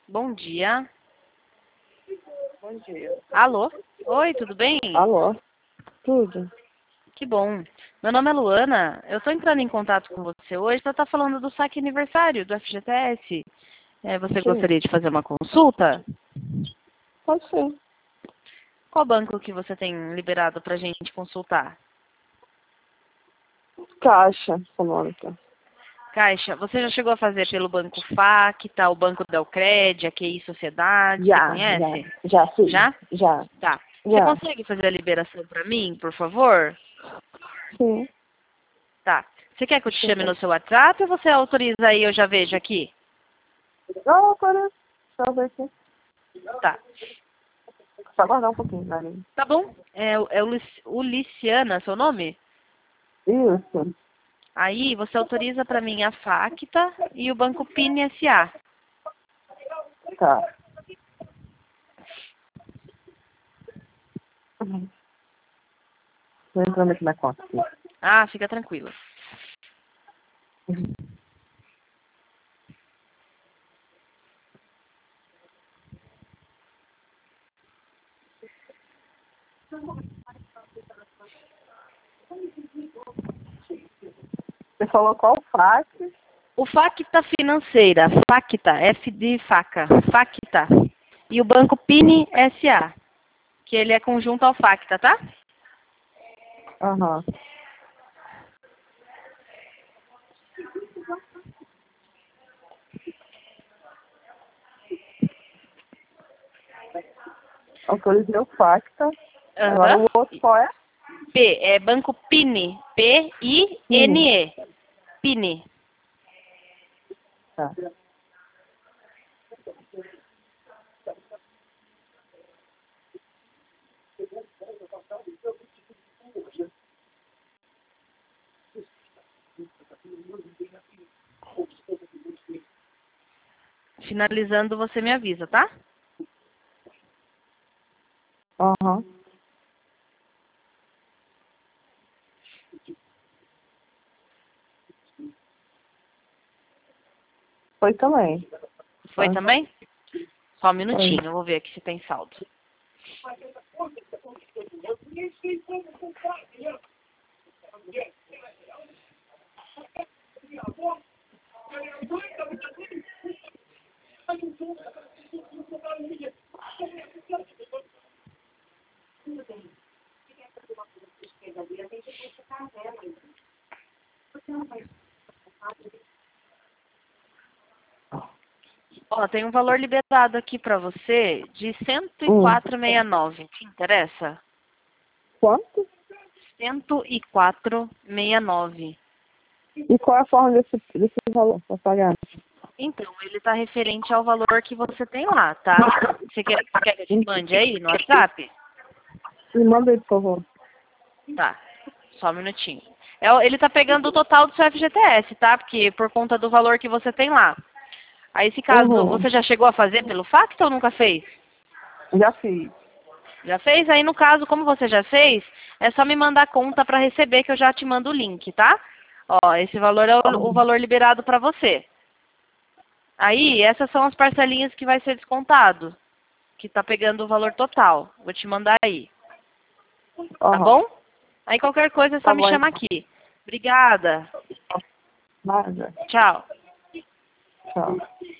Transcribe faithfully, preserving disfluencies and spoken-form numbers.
Bom dia. Bom dia. Alô? Oi, tudo bem? Alô? Tudo? Que bom. Meu nome é Luana. Eu estou entrando em contato com você hoje para estar falando do saque aniversário do F G T S. É, você Sim. gostaria de fazer uma consulta? Pode ser. Qual banco que você tem liberado para a gente consultar? Caixa econômica. Caixa, você já chegou a fazer pelo Banco Facta, o Banco Delcred, a Q I Sociedade, você Já, conhece? já, já, sim. Já? Já, Tá. Você já. consegue fazer a liberação para mim, por favor? Sim. Tá. Você quer que eu te chame Sim. no seu WhatsApp ou você autoriza aí, eu já vejo aqui? Não, agora, só ver aqui. Tá. Só aguardar um pouquinho, Marinho. Tá bom. É, o- é o Lic- Uliciana, seu nome? Isso. Aí você autoriza para mim a Facta e o Banco P I N S A. Tá. Uhum. Tô entrando aqui na conta. Aqui. Ah, fica tranquila. Uhum. Você falou qual fax? O Facta Financeira, Facta, F de faca, Facta. E o Banco P I N S A, que ele é conjunto ao Facta, tá? Aham. Autorizei o Facta. Agora Aham. o outro qual é? P, é Banco P I N, P I N Sim. E, P I N. Tá. Finalizando, você me avisa, tá? Aham. Foi também. Foi Tá. também? Só um Foi. minutinho, eu vou ver aqui se tem saldo. Ó, tem um valor liberado aqui pra você de cento e Hum. quatro reais e sessenta e nove centavos. Te interessa? Quanto? cento e quatro reais e sessenta e nove centavos. E qual é a forma desse, desse valor para pagar? Então, ele tá referente ao valor que você tem lá, tá? Você quer, você quer que eu te mande aí no WhatsApp? Me manda aí, por favor. Tá, só um minutinho. É o- ele tá pegando o total do seu F G T S, tá? Porque por conta do valor que você tem lá. Aí, esse caso, Uhum. você já chegou a fazer pelo Facta ou nunca fez? Já fiz. Já fez? Aí, no caso, como você já fez, é só me mandar a conta para receber que eu já te mando o link, tá? Ó, esse valor é o, o Uhum. valor liberado para você. Aí, essas são as parcelinhas que vai ser descontado, que tá pegando o valor total. Vou te mandar aí, tá Uhum. bom? Aí, qualquer coisa é só Tá me bom, chamar então. aqui. Obrigada. Nada. Tchau. Tchau.